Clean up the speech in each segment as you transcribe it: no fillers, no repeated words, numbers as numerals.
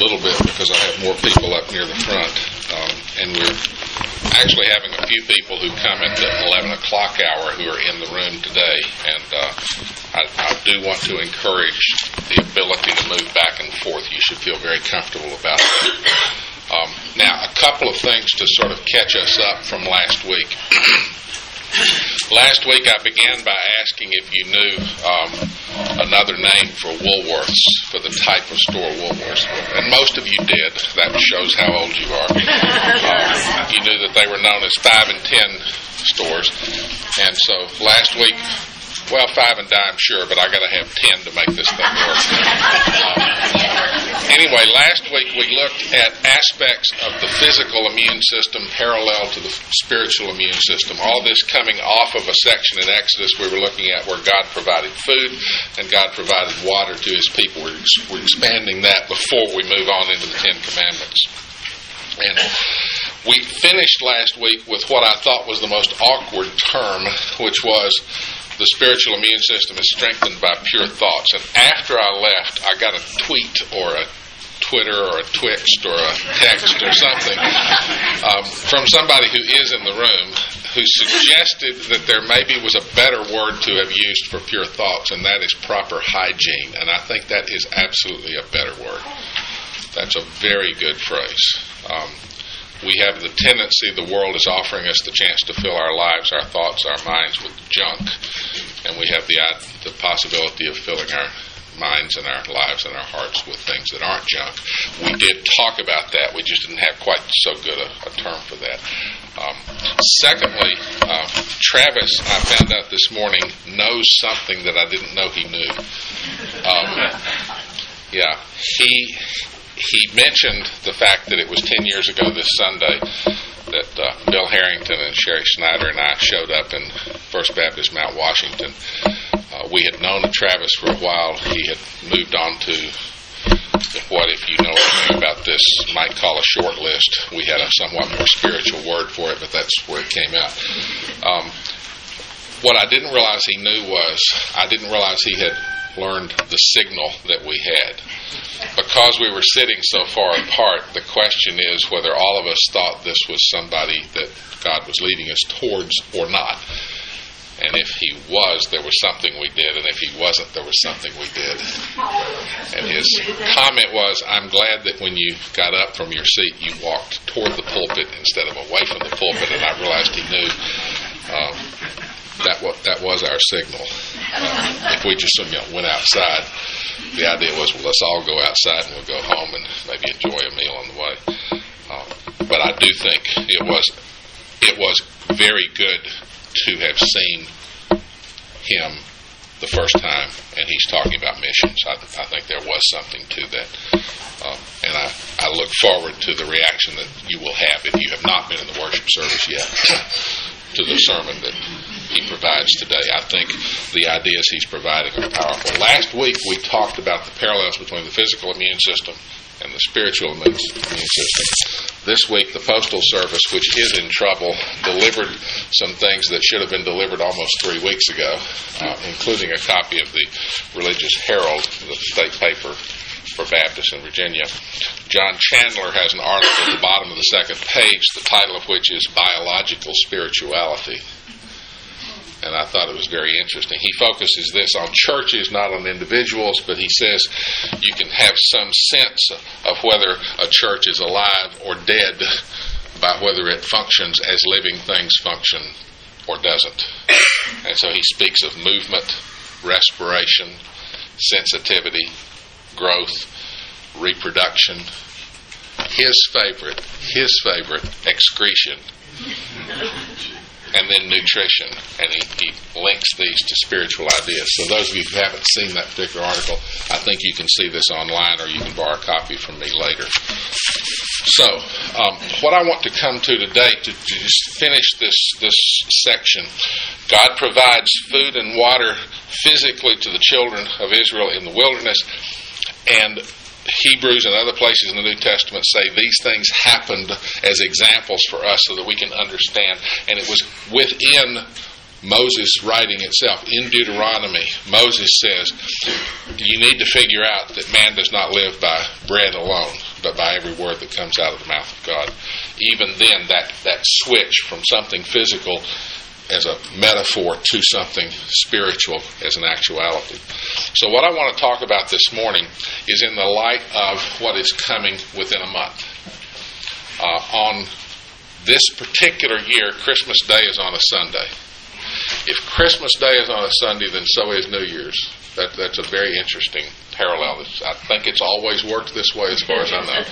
little bit because I have more people up near the front, and we're actually having a few people who come at the 11 o'clock hour who are in the room today, and I do want to encourage the ability to move back and forth. You should feel very comfortable about it. Now, a couple of things to sort of catch us up from last week. Last week I began by asking if you knew another name for Woolworths, for the type of store Woolworths. And most of you did. That shows how old you are. You knew that they were known as 5 and 10 stores. And so last week, well, 5 and dime, sure, but I got to have 10 to make this thing work. Anyway, last week we looked at aspects of the physical immune system parallel to the spiritual immune system. All this coming off of a section in Exodus we were looking at where God provided food and God provided water to His people. We're expanding that before we move on into the Ten Commandments. And we finished last week with what I thought was the most awkward term, which was the spiritual immune system is strengthened by pure thoughts. And after I left, I got a tweet or a Twitter or a Twixt or a text or something from somebody who is in the room who suggested that there maybe was a better word to have used for pure thoughts, and that is proper hygiene. And I think that is absolutely a better word. That's a very good phrase. We have the tendency, the world is offering us the chance to fill our lives, our thoughts, our minds with junk. And we have the possibility of filling our minds and our lives and our hearts with things that aren't junk. We did talk about that. We just didn't have quite so good a term for that. Secondly, Travis, I found out this morning, knows something that I didn't know he knew. He mentioned the fact that it was 10 years ago this Sunday that Bill Harrington and Sherry Snyder and I showed up in First Baptist Mount Washington. We had known Travis for a while. He had moved on to what, if you know anything about this, might call a short list. We had a somewhat more spiritual word for it, but that's where it came out. What I didn't realize he knew was, I didn't realize he had learned the signal that we had. Because we were sitting so far apart, the question is whether all of us thought this was somebody that God was leading us towards or not. And if he was, there was something we did, and if he wasn't, there was something we did. And his comment was, I'm glad that when you got up from your seat, you walked toward the pulpit instead of away from the pulpit, and I realized he knew that was our signal. If we just went outside, the idea was, well, let's all go outside and we'll go home and maybe enjoy a meal on the way. But I do think it was very good to have seen him the first time, and he's talking about missions. I think there was something to that. And I look forward to the reaction that you will have if you have not been in the worship service yet to the sermon that he provides today. I think the ideas he's providing are powerful. Last week we talked about the parallels between the physical immune system and the spiritual immune system. This week the Postal Service, which is in trouble, delivered some things that should have been delivered almost 3 weeks ago, including a copy of the Religious Herald, the state paper for Baptists in Virginia. John Chandler has an article at the bottom of the second page, the title of which is Biological Spirituality. And I thought it was very interesting. He focuses this on churches, not on individuals, but he says you can have some sense of whether a church is alive or dead by whether it functions as living things function or doesn't. And so he speaks of movement, respiration, sensitivity, growth, reproduction. His favorite, excretion. And then nutrition, and he links these to spiritual ideas. So those of you who haven't seen that particular article, I think you can see this online, or you can borrow a copy from me later. So, what I want to come to today, to just finish this section, God provides food and water physically to the children of Israel in the wilderness, and Hebrews and other places in the New Testament say these things happened as examples for us so that we can understand. And it was within Moses writing itself in Deuteronomy, Moses says, you need to figure out that man does not live by bread alone, but by every word that comes out of the mouth of God. Even then, that switch from something physical as a metaphor to something spiritual as an actuality. So what I want to talk about this morning is in the light of what is coming within a month. On this particular year, Christmas Day is on a Sunday. If Christmas Day is on a Sunday, then so is New Year's. That's a very interesting parallel. I think it's always worked this way as far as I know.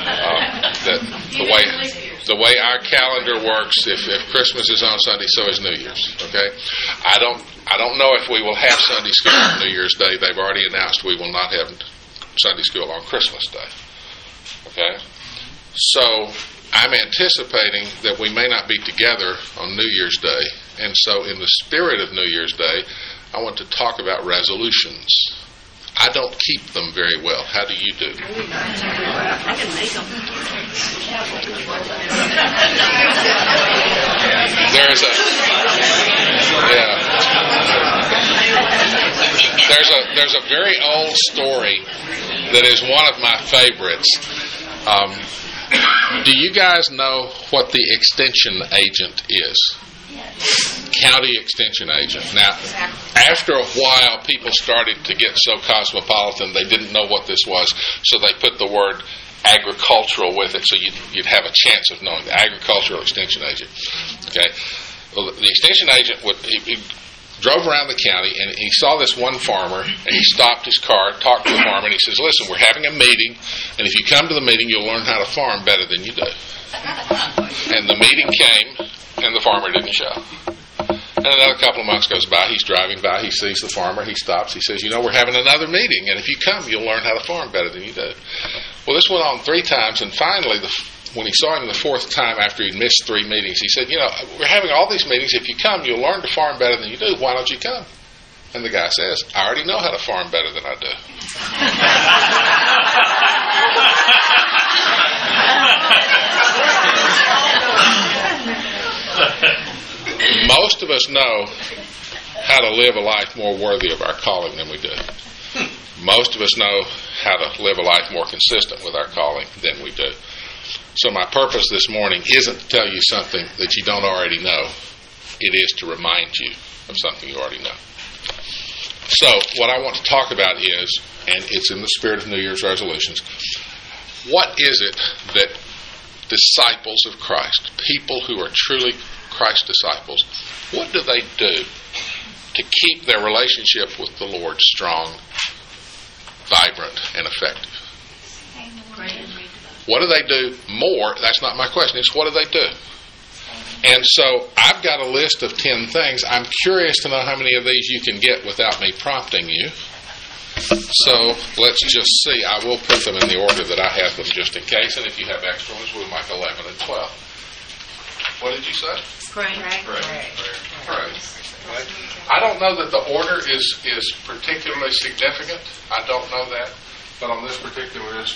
The way our calendar works, if Christmas is on Sunday, so is New Year's. Okay, I don't know if we will have Sunday school on New Year's Day. They've already announced we will not have Sunday school on Christmas Day. Okay, so I'm anticipating that we may not be together on New Year's Day, and so in the spirit of New Year's Day, I want to talk about resolutions. I don't keep them very well. How do you do? I can make them. There's a very old story that is one of my favorites. Do you guys know what the extension agent is? County extension agent. Now, after a while, people started to get so cosmopolitan they didn't know what this was, so they put the word agricultural with it, so you'd have a chance of knowing the agricultural extension agent. Okay, well, the extension agent he drove around the county and he saw this one farmer and he stopped his car, talked to the farmer, and he says, "Listen, we're having a meeting, and if you come to the meeting, you'll learn how to farm better than you do." And the meeting came, and the farmer didn't show. And another couple of months goes by, he's driving by, he sees the farmer, he stops, he says, "We're having another meeting, and if you come, you'll learn how to farm better than you do." Well, this went on 3 times, and finally, when he saw him the 4th time after he'd missed 3 meetings, he said, "We're having all these meetings, if you come, you'll learn to farm better than you do, why don't you come?" And the guy says, "I already know how to farm better than I do." Most of us know how to live a life more worthy of our calling than we do. Most of us know how to live a life more consistent with our calling than we do. So my purpose this morning isn't to tell you something that you don't already know. It is to remind you of something you already know. So what I want to talk about is, and it's in the spirit of New Year's resolutions, what is it that disciples of Christ, people who are truly Christ disciples, what do they do to keep their relationship with the Lord strong, vibrant, and effective? What do they do more? That's not my question. It's what do they do? And so I've got a list of 10 things. I'm curious to know how many of these you can get without me prompting you. So let's just see. I will put them in the order that I have them just in case. And if you have extra ones, we'll make 11 and 12. What did you say? Pray. I don't know that the order is particularly significant. I don't know that. But on this particular list,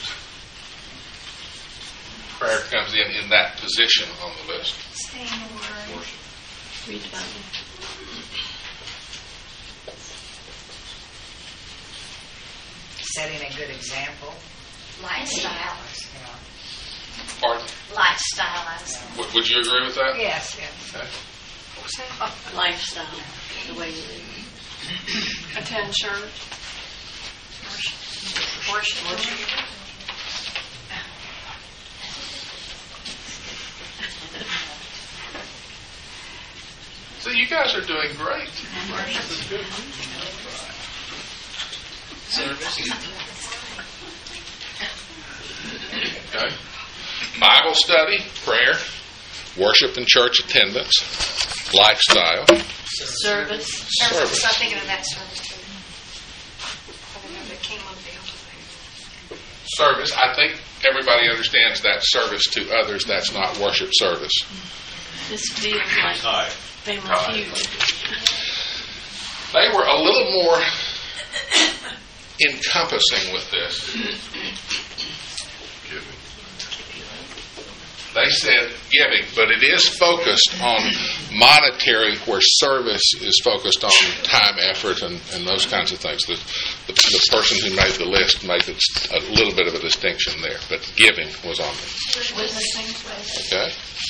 prayer comes in that position on the list. Stay in the Word. Read the Bible. Setting a good example. Lifestyle. Pardon? Lifestyle. Would you agree with that? Yes. Okay. Lifestyle. The way you live. Attend church. Worship. So you guys are doing great. This is good. Service. Okay. Bible study, prayer, worship and church attendance, lifestyle, Service. I'm thinking of that service too. I don't know, that came on the service. I think everybody understands that service to others. That's not worship service. This feels like they were huge. They were a little more encompassing with this. They said giving, but it is focused on monetary, where service is focused on time, effort, and those kinds of things. The person who made the list made a little bit of a distinction there, but giving was on there. Witnessing, please. Okay.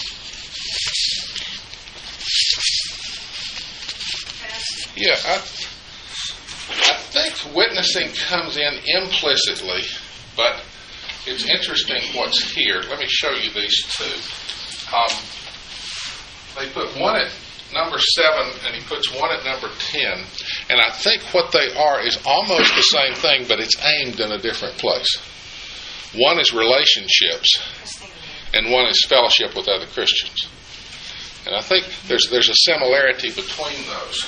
Yeah, I think witnessing comes in implicitly, but it's interesting what's here. Let me show you these two. They put one at number 7, and he puts one at number 10. And I think what they are is almost the same thing, but it's aimed in a different place. One is relationships, and one is fellowship with other Christians. And I think there's a similarity between those.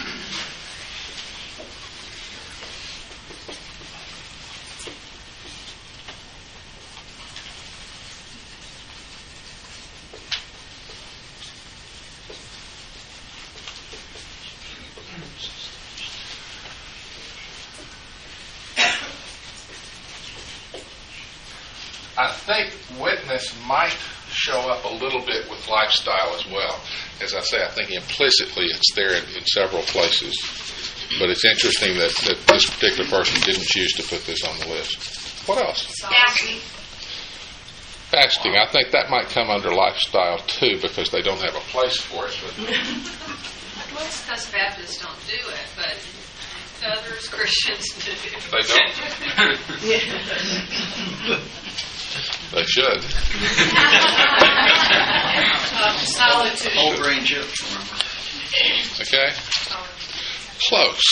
I think witness might show up a little bit with lifestyle as well. As I say, I think implicitly it's there in several places. But it's interesting that this particular person didn't choose to put this on the list. What else? Fasting. Fasting. I think that might come under lifestyle too, because they don't have a place for it. But Most us Baptists don't do it, but others Christians do. they don't. They should. Solitude. Whole grain chips. Okay? Close.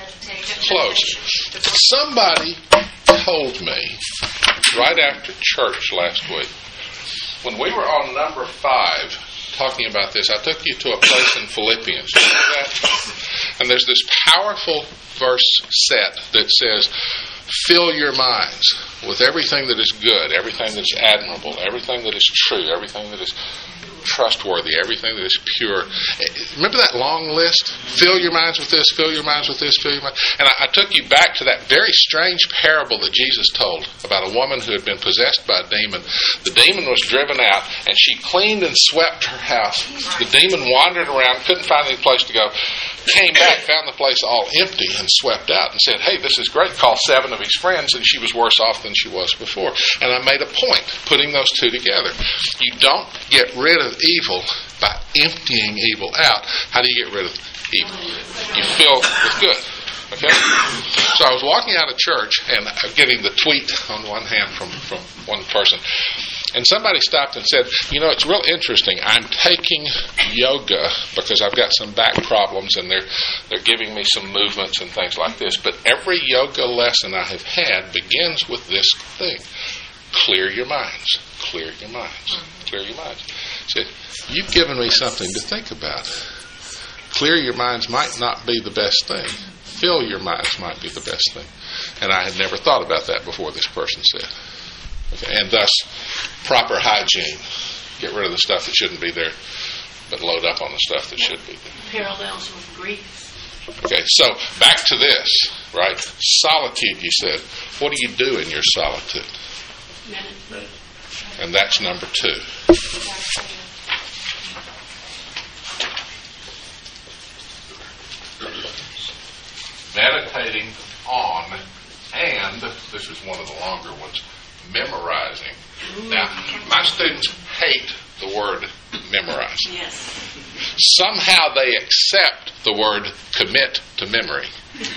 Somebody told me right after church last week, when we were on number 5 talking about this, I took you to a place in Philippians. You remember that? And there's this powerful verse set that says, fill your minds with everything that is good, everything that is admirable, everything that is true, everything that is trustworthy, everything that is pure. Remember that long list? Fill your minds with this, fill your minds with this, fill your minds. And I took you back to that very strange parable that Jesus told about a woman who had been possessed by a demon. The demon was driven out, and she cleaned and swept her house. The demon wandered around, couldn't find any place to go, came back, found the place all empty, and swept out and said, hey, this is great. Called 7 of his friends, and she was worse off than she was before. And I made a point putting those two together. You don't get rid of evil by emptying evil out. How do you get rid of evil? You fill with good. Okay? So I was walking out of church, and I'm getting the tweet on one hand from one person. And somebody stopped and said, you know, it's real interesting. I'm taking yoga because I've got some back problems, and they're giving me some movements and things like this. But every yoga lesson I have had begins with this thing. Clear your minds. Clear your minds. Clear your minds. Said, you've given me something to think about. Clear your minds might not be the best thing. Fill your minds might be the best thing. And I had never thought about that before, this person said. Okay, and thus, proper hygiene. Get rid of the stuff that shouldn't be there, but load up on the stuff that should be there. Parallels with grief. Okay, so back to this, right? Solitude, you said. What do you do in your solitude? Meditate. And that's number 2. Meditating on, and this is one of the longer ones, memorizing. Now, my students hate the word memorize. Yes. Somehow they accept the word commit to memory.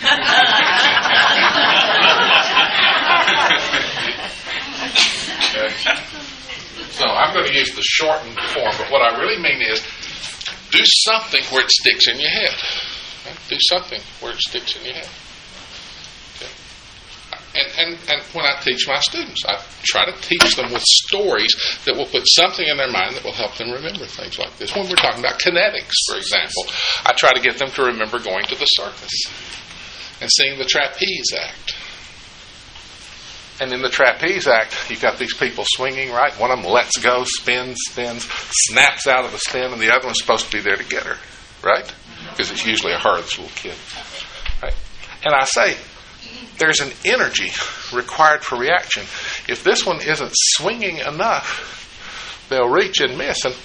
Okay. So I'm going to use the shortened form, but what I really mean is do something where it sticks in your head. Okay? Do something where it sticks in your head. Okay. And when I teach my students, I try to teach them with stories that will put something in their mind that will help them remember things like this. When we're talking about kinetics, for example, I try to get them to remember going to the circus and seeing the trapeze act. And in the trapeze act, you've got these people swinging, right? One of them lets go, spins, snaps out of the spin, and the other one's supposed to be there to get her, right? Because it's usually a her, this little kid, right? And I say, there's an energy required for reaction. If this one isn't swinging enough, they'll reach and miss, and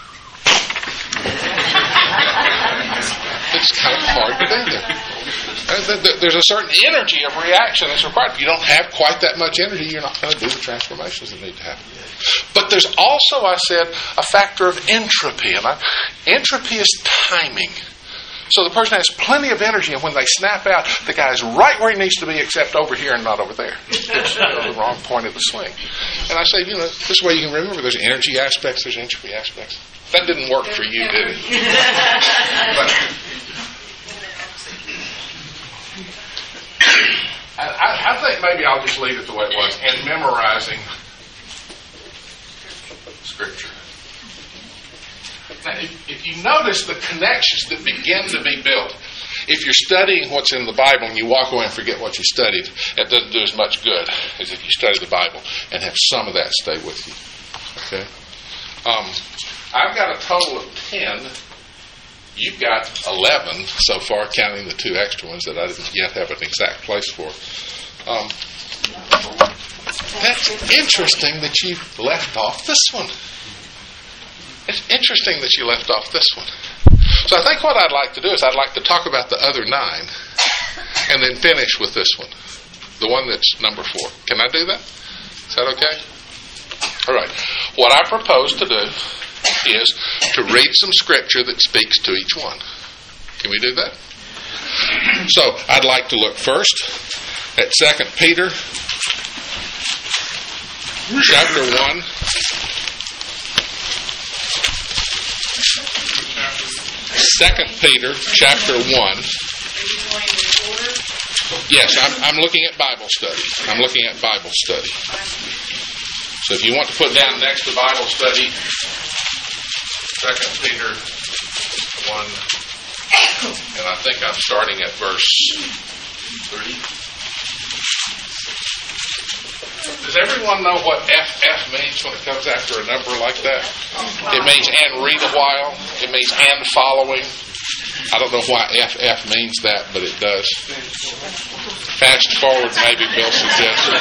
it's kind of hard to do that. There's a certain energy of reaction that's required. If you don't have quite that much energy, you're not going to do the transformations that need to happen. But there's also, I said, a factor of entropy. And entropy is timing. So the person has plenty of energy, and when they snap out, the guy's right where he needs to be, except over here and not over there. It's the wrong point of the swing. And I say, this way you can remember there's energy aspects, there's entropy aspects. That didn't work for you, did it? I think maybe I'll just leave it the way it was, and memorizing Scripture. Now, if you notice the connections that begin to be built, if you're studying what's in the Bible and you walk away and forget what you studied, that doesn't do as much good as if you study the Bible and have some of that stay with you. Okay? I've got a total of 10. You've got 11 so far, counting the 2 extra ones that I didn't yet have an exact place for. That's interesting that you left off this one. It's interesting that you left off this one. So I think what I'd like to do is I'd like to talk about the other 9 and then finish with this one, the one that's number 4. Can I do that? Is that okay? All right. What I propose to do is to read some Scripture that speaks to each one. Can we do that? So I'd like to look first at 2 Peter chapter 1. 2 Peter chapter 1. Yes, I'm looking at Bible study. I'm looking at Bible study. So if you want to put down next to Bible study, 2 Peter 1, and I think I'm starting at verse 3. Does everyone know what FF means when it comes after a number like that? It means and read a while. It means and following. I don't know why FF means that, but it does. Fast forward, maybe Bill suggested.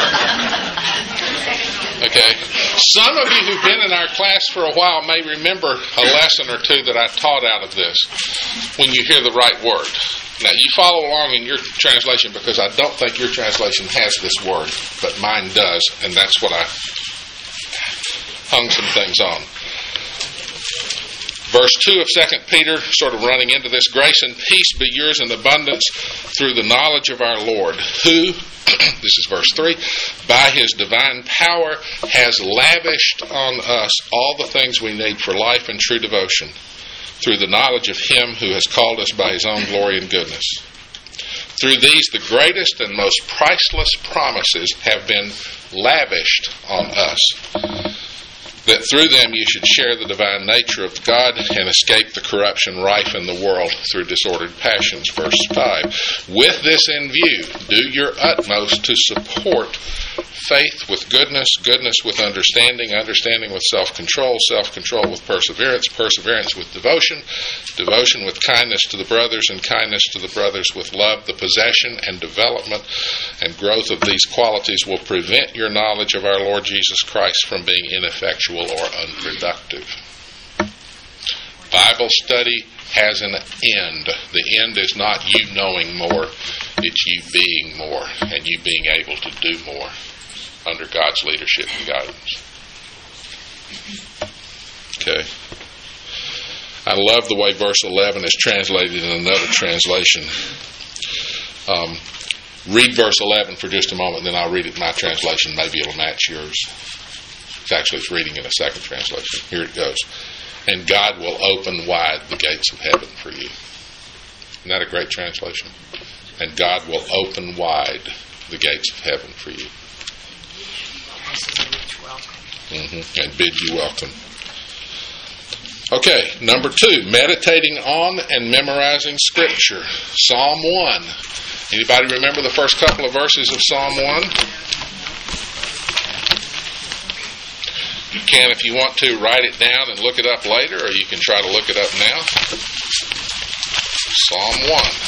Okay. Some of you who've been in our class for a while may remember a lesson or 2 that I taught out of this when you hear the right word. Now, you follow along in your translation because I don't think your translation has this word, but mine does, and that's what I hung some things on. Verse 2 of 2 Peter, sort of running into this, grace and peace be yours in abundance through the knowledge of our Lord, who, this is verse 3, by His divine power has lavished on us all the things we need for life and true devotion, through the knowledge of Him who has called us by His own glory and goodness. Through these, the greatest and most priceless promises have been lavished on us, that through them you should share the divine nature of God and escape the corruption rife in the world through disordered passions. Verse 5. With this in view, do your utmost to support faith with goodness, goodness with understanding, understanding with self-control, self-control with perseverance, perseverance with devotion, devotion with kindness to the brothers, and kindness to the brothers with love. The possession and development and growth of these qualities will prevent your knowledge of our Lord Jesus Christ from being ineffectual or unproductive. Bible study has an end. The end is not you knowing more, it's you being more and you being able to do more under God's leadership and guidance. Okay. I love the way verse 11 is translated in another translation. Read verse 11 for just a moment, then I'll read it in my translation. Maybe it'll match yours. It's reading in a second translation. Here it goes. And God will open wide the gates of heaven for you. Isn't that a great translation? And God will open wide the gates of heaven for you. And bid you welcome. Okay, number 2, meditating on and memorizing Scripture. Psalm 1. Anybody remember the first couple of verses of Psalm 1? You can, if you want to, write it down and look it up later, or you can try to look it up now. Psalm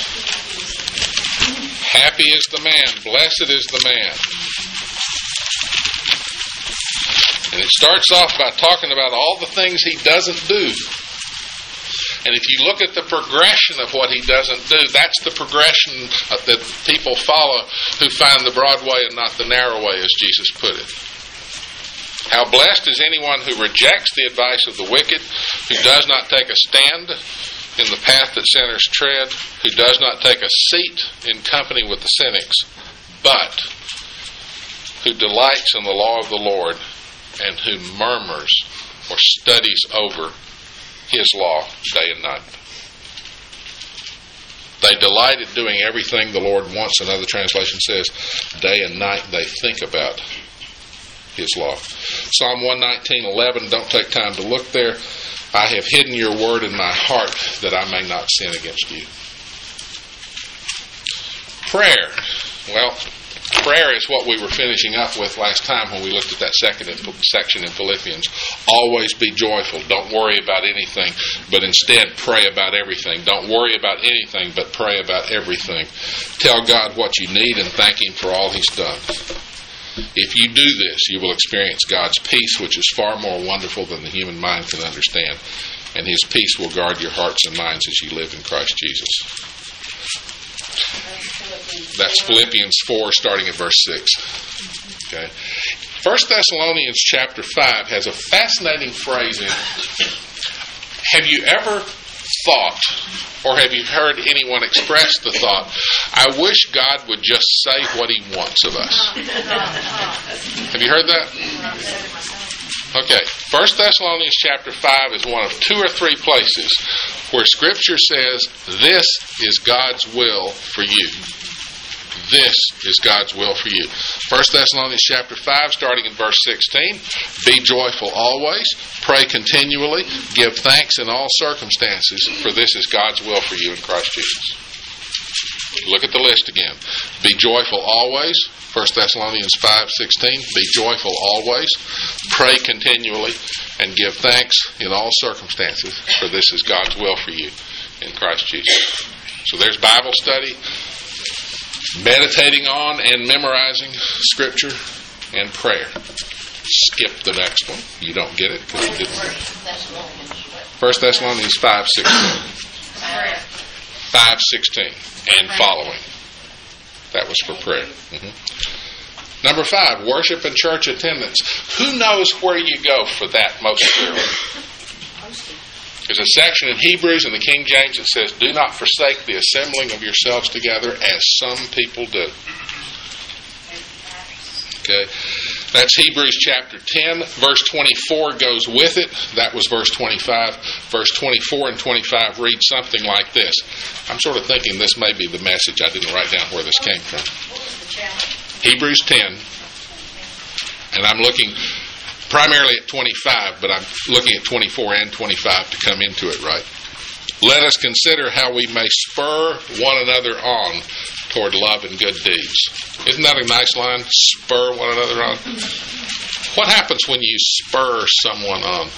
1. Happy is the man, blessed is the man. And it starts off by talking about all the things he doesn't do. And if you look at the progression of what he doesn't do, that's the progression that people follow who find the broad way and not the narrow way, as Jesus put it. How blessed is anyone who rejects the advice of the wicked, who does not take a stand in the path that sinners tread, who does not take a seat in company with the cynics, but who delights in the law of the Lord and who murmurs or studies over His law day and night. They delight in doing everything the Lord wants. Another translation says, day and night they think about His law. Psalm 119:11, don't take time to look there. I have hidden your word in my heart that I may not sin against you. Prayer. Well, prayer is what we were finishing up with last time when we looked at that second section in Philippians. Always be joyful. Don't worry about anything, but instead pray about everything. Don't worry about anything, but pray about everything. Tell God what you need and thank Him for all He's done. If you do this, you will experience God's peace, which is far more wonderful than the human mind can understand. And His peace will guard your hearts and minds as you live in Christ Jesus. That's Philippians 4, starting at verse 6. Okay. 1 Thessalonians chapter 5 has a fascinating phrase in it. Have you ever thought, or have you heard anyone express the thought, I wish God would just say what He wants of us? Have you heard that? Okay. 1 Thessalonians chapter 5 is one of 2 or 3 places where Scripture says, this is God's will for you. This is God's will for you. 1 Thessalonians chapter 5, starting in verse 16. Be joyful always. Pray continually. Give thanks in all circumstances, for this is God's will for you in Christ Jesus. Look at the list again. Be joyful always. 1 Thessalonians 5:16. Be joyful always. Pray continually. And give thanks in all circumstances, for this is God's will for you in Christ Jesus. So there's Bible study, meditating on and memorizing Scripture, and prayer. Skip the next one. You don't get it because you didn't. 1 Thessalonians 5:16. 5:16 and following. That was for prayer. Number 5, worship and church attendance. Who knows where you go for that most clearly? There's a section in Hebrews in the King James that says, do not forsake the assembling of yourselves together as some people do. Okay. That's Hebrews chapter 10. Verse 24 goes with it. That was verse 25. Verse 24 and 25 read something like this. I'm sort of thinking this may be the message. I didn't write down where this came from. Hebrews 10. And I'm looking primarily at 25, but I'm looking at 24 and 25 to come into it, right? Let us consider how we may spur one another on toward love and good deeds. Isn't that a nice line? Spur one another on. What happens when you spur someone on?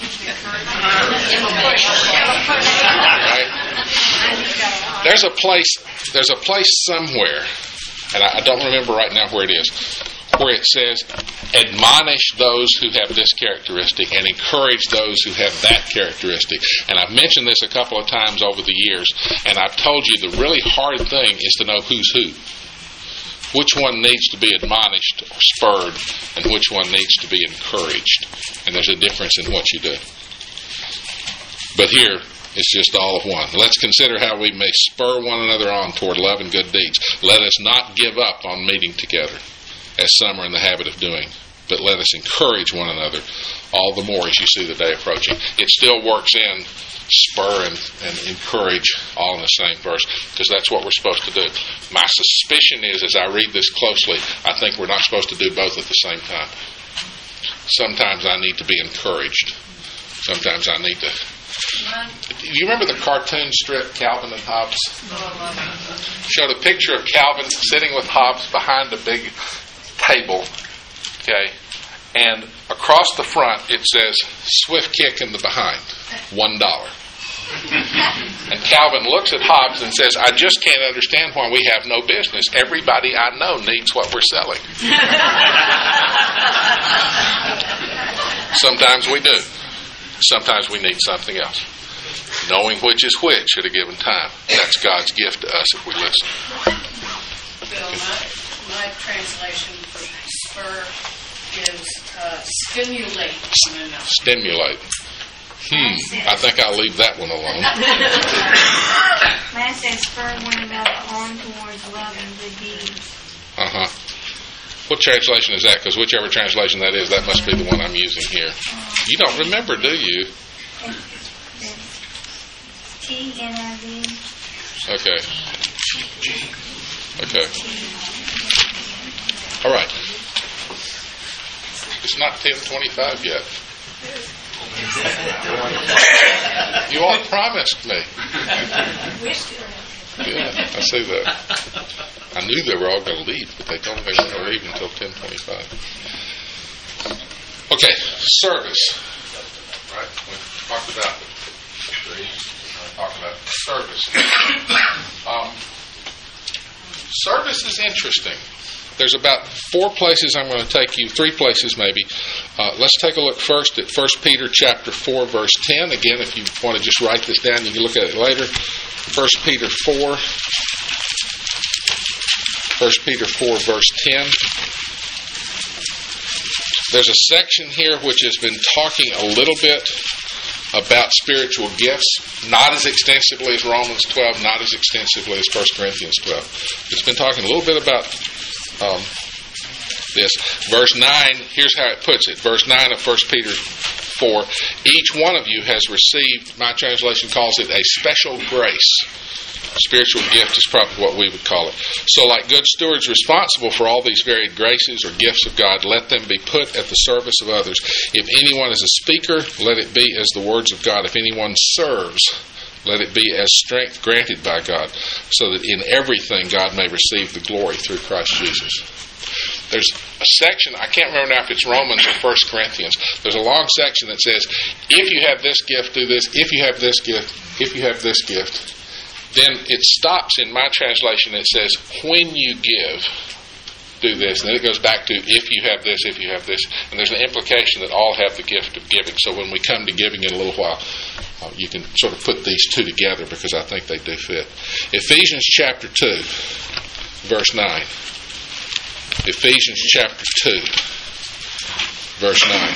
Right? There's a place somewhere, and I don't remember right now where it is, where it says, admonish those who have this characteristic and encourage those who have that characteristic. And I've mentioned this a couple of times over the years, and I've told you the really hard thing is to know who's who. Which one needs to be admonished or spurred, and which one needs to be encouraged. And there's a difference in what you do. But here, it's just all of one. Let's consider how we may spur one another on toward love and good deeds. Let us not give up on meeting together, as some are in the habit of doing, but let us encourage one another all the more as you see the day approaching. It still works in spur and encourage all in the same verse, because that's what we're supposed to do. My suspicion is, as I read this closely, I think we're not supposed to do both at the same time. Sometimes I need to be encouraged. Sometimes I need to... You remember the cartoon strip Calvin and Hobbes? Showed a picture of Calvin sitting with Hobbes behind a big table, okay, and across the front it says swift kick in the behind, $1. And Calvin looks at Hobbes and says, I just can't understand why we have no business. Everybody I know needs what we're selling. Sometimes we do. Sometimes we need something else. Knowing which is which at a given time. That's God's gift to us if we listen. Bill, my translation for spur is stimulate one another. Stimulate. I think I'll leave that one alone. Mine says spur one another on towards love and good deeds. What translation is that? Because whichever translation that is, that must be the one I'm using here. You don't remember, do you? TNIV. Okay. All right. It's not 10:25 yet. You all promised me. Yeah, I see that. I knew they were all going to leave, but they told me they weren't going to leave until 10:25. Okay, service. Right? We talked about service. Service is interesting. There's about 4 places I'm going to take you, 3 places maybe. Let's take a look first at 1 Peter chapter 4, verse 10. Again, if you want to just write this down, you can look at it later. 1 Peter 4, verse 10. There's a section here which has been talking a little bit about spiritual gifts, not as extensively as Romans 12, not as extensively as 1 Corinthians 12. It's been talking a little bit about this. Verse 9, here's how it puts it. Verse 9 of 1 Peter 4, each one of you has received, my translation calls it a special grace. Spiritual gift is probably what we would call it. So like good stewards responsible for all these varied graces or gifts of God, let them be put at the service of others. If anyone is a speaker, let it be as the words of God. If anyone serves, let it be as strength granted by God, so that in everything God may receive the glory through Christ Jesus. There's a section, I can't remember now if it's Romans or 1 Corinthians. There's a long section that says, if you have this gift, do this. If you have this gift, if you have this gift. Then it stops in my translation. It says, when you give, do this. And then it goes back to, if you have this, if you have this. And there's an implication that all have the gift of giving. So when we come to giving in a little while, you can sort of put these two together because I think they do fit. Ephesians chapter 2, verse 9. Ephesians chapter 2, verse 9.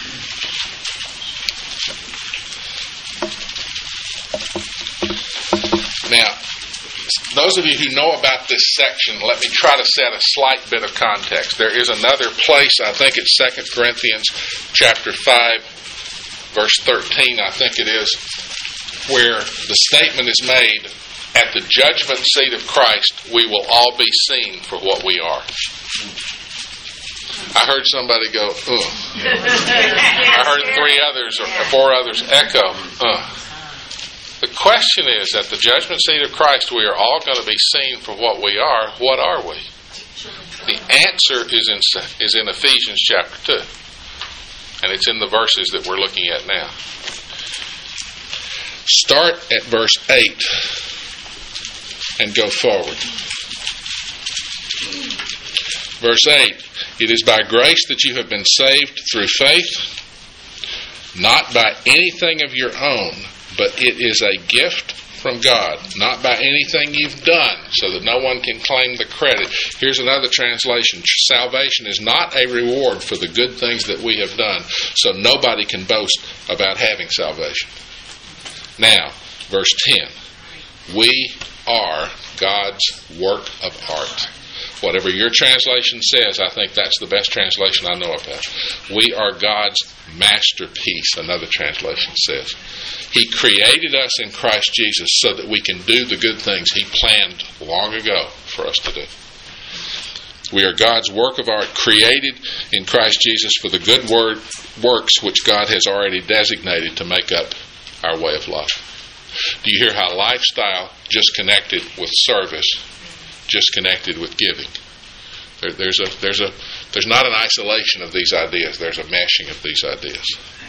Now, those of you who know about this section, let me try to set a slight bit of context. There is another place, I think it's 2 Corinthians chapter 5, verse 13, I think it is, where the statement is made, at the judgment seat of Christ, we will all be seen for what we are. I heard somebody go, ugh. I heard 4 others echo, ugh. The question is, at the judgment seat of Christ, we are all going to be seen for what we are. What are we? The answer is in Ephesians chapter 2. And it's in the verses that we're looking at now. Start at verse 8 and go forward. Verse 8, it is by grace that you have been saved through faith, not by anything of your own, but it is a gift from God, not by anything you've done, so that no one can claim the credit. Here's another translation. Salvation is not a reward for the good things that we have done, so nobody can boast about having salvation. Now, verse 10. We are God's work of art. Whatever your translation says, I think that's the best translation I know about. We are God's masterpiece, another translation says. He created us in Christ Jesus so that we can do the good things He planned long ago for us to do. We are God's work of art, created in Christ Jesus for the good works which God has already designated to make up our way of life. Do you hear how lifestyle just connected with service, just connected with giving? There's not an isolation of these ideas. There's a meshing of these ideas.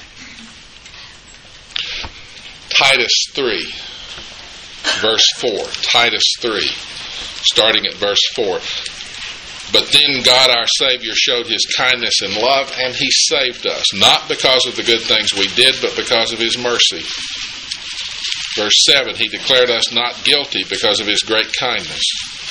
Titus 3, verse 4. Titus 3, starting at verse 4. But then God our Savior showed His kindness and love, and He saved us, not because of the good things we did, but because of His mercy. Verse 7, He declared us not guilty because of His great kindness.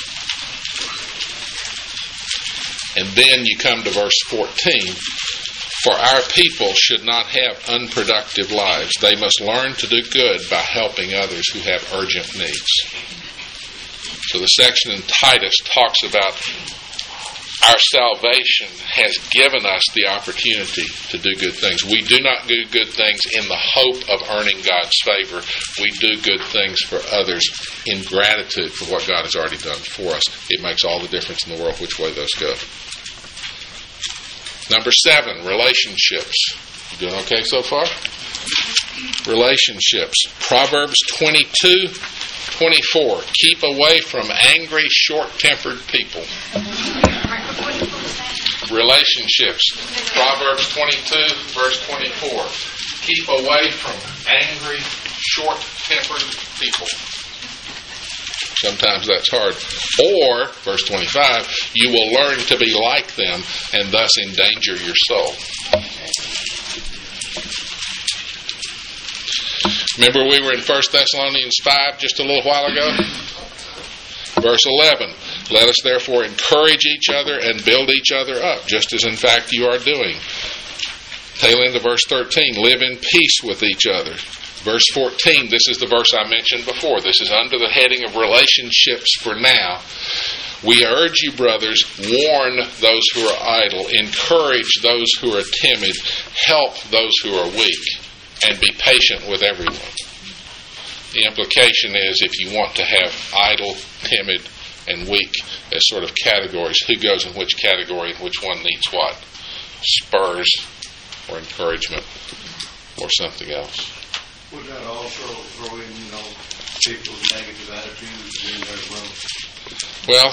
And then you come to verse 14. For our people should not have unproductive lives. They must learn to do good by helping others who have urgent needs. So the section in Titus talks about our salvation has given us the opportunity to do good things. We do not do good things in the hope of earning God's favor. We do good things for others in gratitude for what God has already done for us. It makes all the difference in the world which way those go. Number 7, relationships. You doing okay so far? Relationships. Proverbs 22:24. Keep away from angry, short-tempered people. Relationships. Proverbs 22, verse 24. Keep away from angry, short-tempered people. Sometimes that's hard. Or, verse 25, you will learn to be like them and thus endanger your soul. Remember we were in 1 Thessalonians 5 just a little while ago? Verse 11, let us therefore encourage each other and build each other up, just as in fact you are doing. Tail end of verse 13, live in peace with each other. Verse 14, this is the verse I mentioned before. This is under the heading of relationships for now. We urge you, brothers, warn those who are idle, encourage those who are timid, help those who are weak, and be patient with everyone. The implication is if you want to have idle, timid, and weak as sort of categories, who goes in which category and which one needs what? Spurs or encouragement or something else. Would that also throw in, people with negative attitudes in there as well? Well,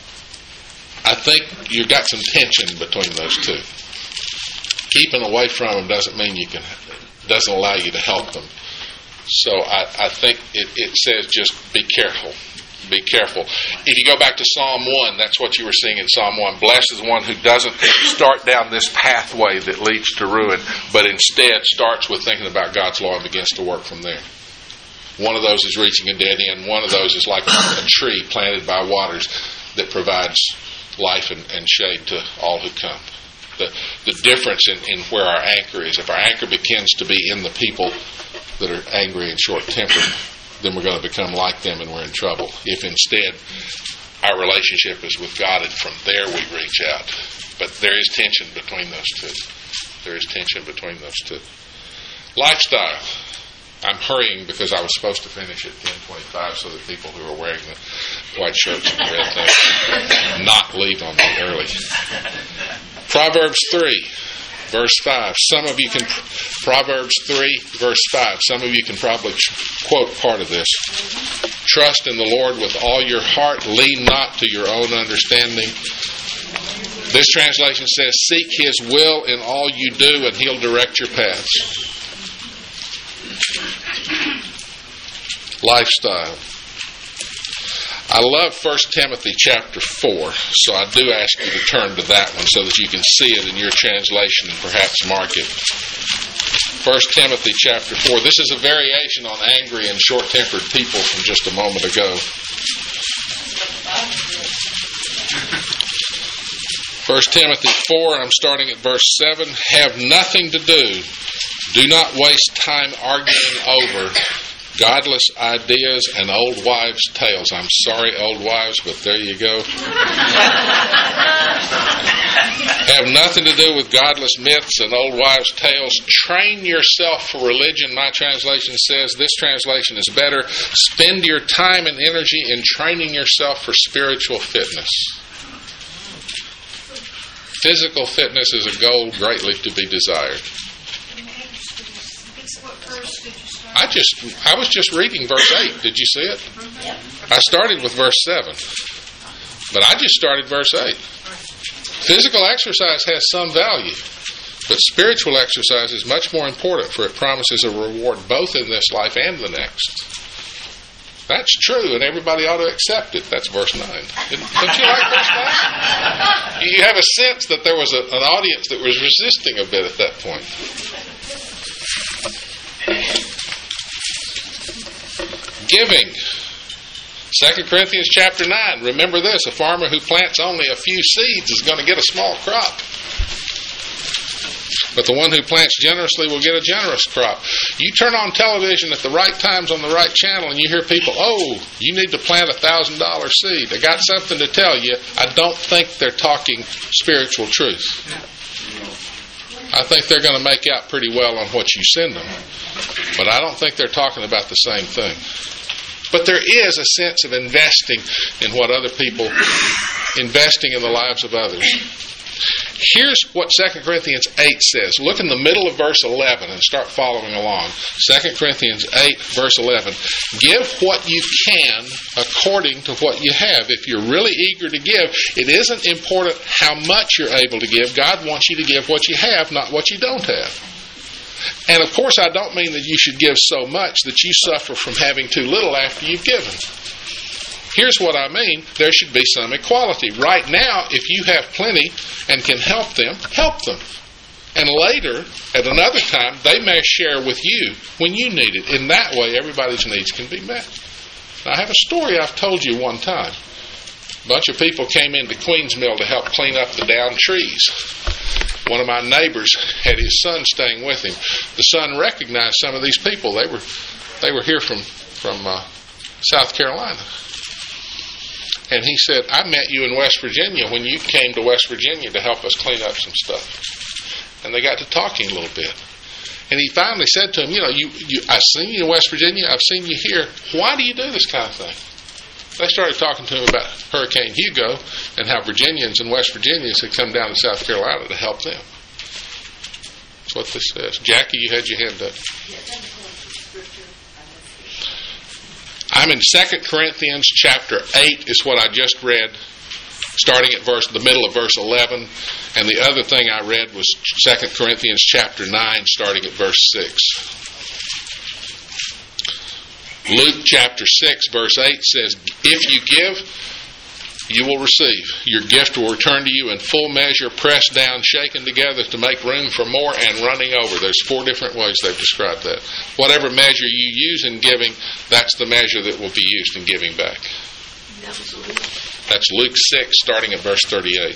I think you've got some tension between those two. Keeping away from them doesn't mean doesn't allow you to help them. So I think it says just be careful. Be careful. If you go back to Psalm 1, that's what you were seeing in Psalm 1. Blessed is the one who doesn't start down this pathway that leads to ruin, but instead starts with thinking about God's law and begins to work from there. One of those is reaching a dead end. One of those is like a tree planted by waters that provides life and shade to all who come. The difference in where our anchor is, if our anchor begins to be in the people that are angry and short-tempered, then we're going to become like them and we're in trouble. If instead our relationship is with God and from there we reach out. But there is tension between those two. There is tension between those two. Lifestyle. I'm hurrying because I was supposed to finish at 10:25 so that people who are wearing the white shirts and the red things not leave on me early. Proverbs 3. Verse 5. Proverbs 3, verse 5. Some of you can probably quote part of this. Trust in the Lord with all your heart. Lean not to your own understanding. This translation says, seek His will in all you do and He'll direct your paths. Lifestyle. I love 1 Timothy chapter 4, so I do ask you to turn to that one so that you can see it in your translation and perhaps mark it. 1 Timothy chapter 4. This is a variation on angry and short-tempered people from just a moment ago. 1 Timothy 4, I'm starting at verse 7. Have nothing to do. Do not waste time arguing over godless ideas and old wives' tales. I'm sorry, old wives, but there you go. Have nothing to do with godless myths and old wives' tales. Train yourself for religion. My translation says, this translation is better. Spend your time and energy in training yourself for spiritual fitness. Physical fitness is a goal greatly to be desired. I was just reading verse 8. Did you see it? I started with verse 7. But I just started verse 8. Physical exercise has some value. But spiritual exercise is much more important, for it promises a reward both in this life and the next. That's true, and everybody ought to accept it. That's verse 9. Don't you like verse 9? You have a sense that there was an audience that was resisting a bit at that point. Giving. 2 Corinthians chapter 9. Remember this, a farmer who plants only a few seeds is going to get a small crop. But the one who plants generously will get a generous crop. You turn on television at the right times on the right channel and you hear people, oh, you need to plant $1,000 seed. They got something to tell you. I don't think they're talking spiritual truth. I think they're going to make out pretty well on what you send them. But I don't think they're talking about the same thing. But there is a sense of investing in what other people, investing in the lives of others. Here's what 2 Corinthians 8 says. Look in the middle of verse 11 and start following along. 2 Corinthians 8, verse 11. Give what you can according to what you have. If you're really eager to give, it isn't important how much you're able to give. God wants you to give what you have, not what you don't have. And of course, I don't mean that you should give so much that you suffer from having too little after you've given. Here's what I mean. There should be some equality. Right now, if you have plenty and can help them, help them. And later, at another time, they may share with you when you need it. In that way, everybody's needs can be met. Now, I have a story I've told you one time. A bunch of people came into Queens Mill to help clean up the downed trees. One of my neighbors had his son staying with him. The son recognized some of these people. They were here from South Carolina. And he said, I met you in West Virginia when you came to West Virginia to help us clean up some stuff. And they got to talking a little bit. And he finally said to him, I've seen you in West Virginia. I've seen you here. Why do you do this kind of thing? They started talking to him about Hurricane Hugo and how Virginians and West Virginians had come down to South Carolina to help them. That's what this says. Jackie, you had your hand up. I'm in 2 Corinthians chapter 8 is what I just read, starting at the middle of verse 11. And the other thing I read was 2 Corinthians chapter 9, starting at verse 6. Luke chapter 6, verse 8 says, if you give, you will receive. Your gift will return to you in full measure, pressed down, shaken together to make room for more and running over. There's 4 different ways they've described that. Whatever measure you use in giving, that's the measure that will be used in giving back. That's Luke 6, starting at verse 38.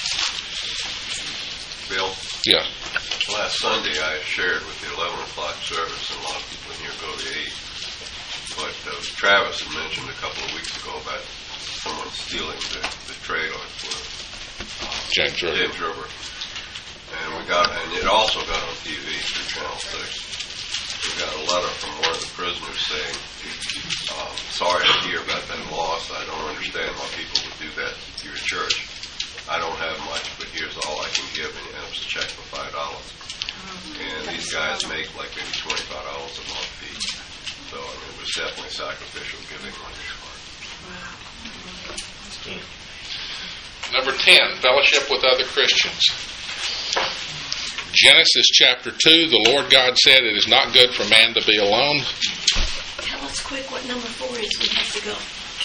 Bill? Yeah. Last Sunday I shared with the 11 o'clock service, and a lot of people in here go to 8. But Travis had mentioned a couple of weeks ago about someone stealing the trailer for James River. And it also got on TV through Channel 6. We got a letter from one of the prisoners saying, sorry to hear about that loss. I don't understand why people would do that to your church. I don't have much, but here's all I can give, and he has a check for $5. And these guys make like maybe $25 a month each. So it was definitely sacrificial giving on his part. Number 10, fellowship with other Christians. Genesis chapter 2, the Lord God said, it is not good for man to be alone. Tell us quick what number 4 is. We have to go.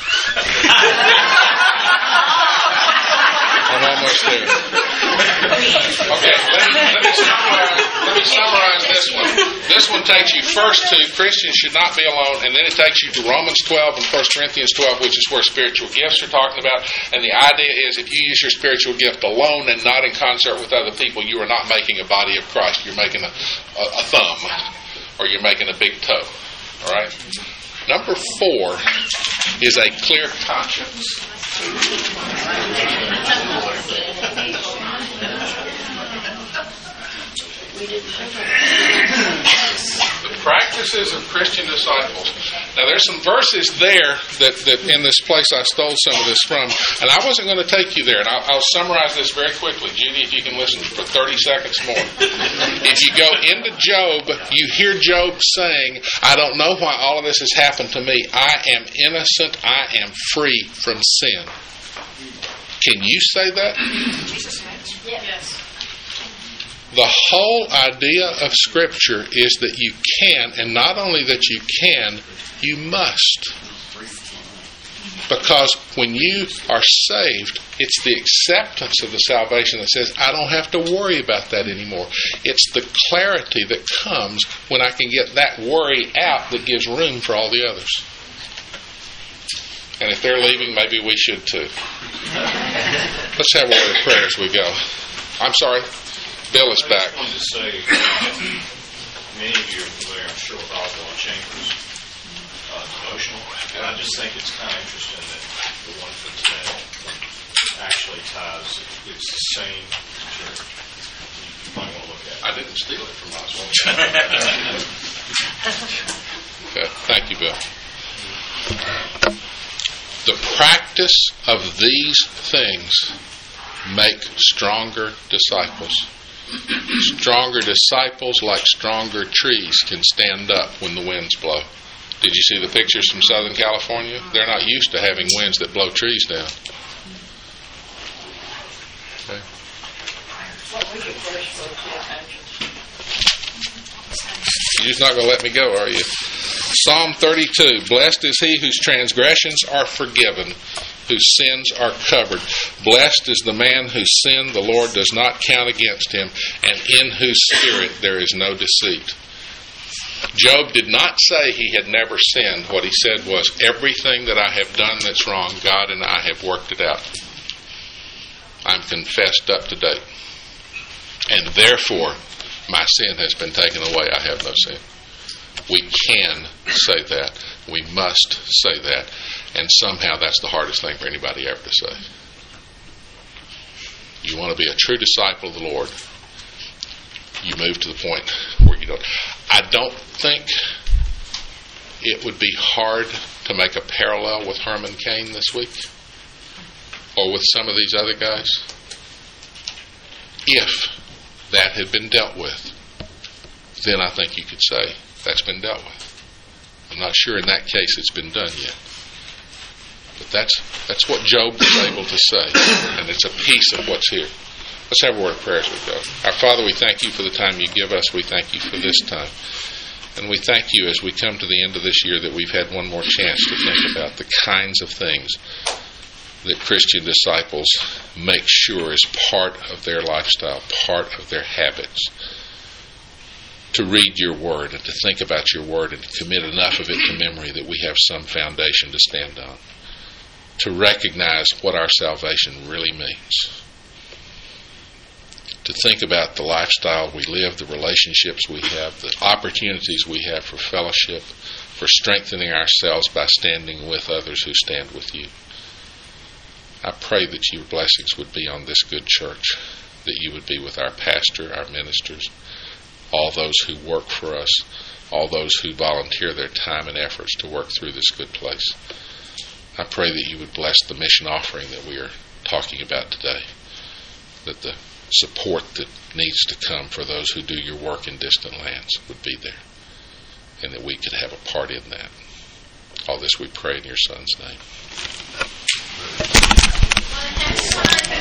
I'm almost there. Okay, let me summarize this one. This one takes you first to Christians should not be alone, and then it takes you to Romans 12 and 1 Corinthians 12, which is where spiritual gifts are talking about. And the idea is if you use your spiritual gift alone and not in concert with other people, you are not making a body of Christ. You're making a thumb, or you're making a big toe. All right? Number 4 is a clear conscience. The practices of Christian disciples. Now there's some verses there that in this place I stole some of this from, and I wasn't going to take you there, and I'll summarize this very quickly. Judy, if you can listen for 30 seconds more. If you go into Job, you hear Job saying, I don't know why all of this has happened to me. I am innocent. I am free from sin. Can you say that? Yes. The whole idea of Scripture is that you can, and not only that you can, you must. Because when you are saved, it's the acceptance of the salvation that says, I don't have to worry about that anymore. It's the clarity that comes when I can get that worry out that gives room for all the others. And if they're leaving, maybe we should too. Let's have a word of prayer as we go. I'm sorry. Bill is back. I just wanted to say, many of you are familiar, I'm sure, with Oswald Chambers' devotional. And I just think it's kind of interesting that the one for today actually ties, it's the same church. You might want to look at it. I didn't steal it from Oswald. Okay. Thank you, Bill. The practice of these things make stronger disciples. Stronger disciples, like stronger trees, can stand up when the winds blow. Did you see the pictures from Southern California? They're not used to having winds that blow trees down. Okay. You're just not going to let me go, are you? Psalm 32, blessed is he whose transgressions are forgiven, whose sins are covered. Blessed is the man whose sin the Lord does not count against him, and in whose spirit there is no deceit. Job did not say he had never sinned. What he said was, everything that I have done that's wrong, God and I have worked it out. I'm confessed up to date. And therefore, my sin has been taken away. I have no sin. We can say that. We must say that. And somehow that's the hardest thing for anybody ever to say. You want to be a true disciple of the Lord, you move to the point where you don't. I don't think it would be hard to make a parallel with Herman Cain this week, or with some of these other guys, if that had been dealt with. Then I think you could say that's been dealt with. I'm not sure in that case it's been done yet. But that's what Job was able to say, and it's a piece of what's here. Let's have a word of prayer as we go. Our Father, we thank you for the time you give us. We thank you for this time. And we thank you as we come to the end of this year that we've had one more chance to think about the kinds of things that Christian disciples make sure is part of their lifestyle, part of their habits. To read your word and to think about your word and to commit enough of it to memory that we have some foundation to stand on. To recognize what our salvation really means. To think about the lifestyle we live, the relationships we have, the opportunities we have for fellowship, for strengthening ourselves by standing with others who stand with you. I pray that your blessings would be on this good church, that you would be with our pastor, our ministers, all those who work for us, all those who volunteer their time and efforts to work through this good place. I pray that you would bless the mission offering that we are talking about today, that the support that needs to come for those who do your work in distant lands would be there, and that we could have a part in that. All this we pray in your Son's name.